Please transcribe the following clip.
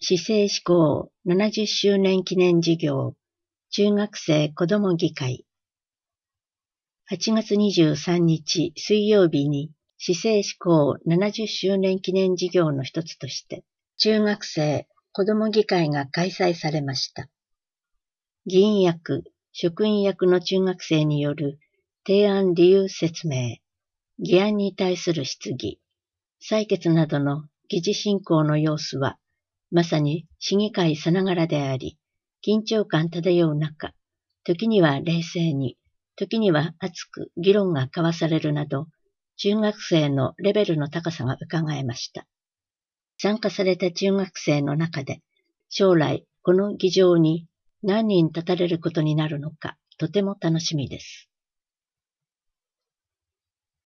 市政施行70周年記念事業中学生子ども議会。8月23日水曜日に市政施行70周年記念事業の一つとして中学生子ども議会が開催されました。議員役、職員役の中学生による提案理由説明、議案に対する質疑、採決などの議事進行の様子は、まさに市議会さながらであり、緊張感漂う中、時には冷静に、時には熱く議論が交わされるなど、中学生のレベルの高さが伺えました。参加された中学生の中で、将来この議場に何人立たれることになるのか、とても楽しみです。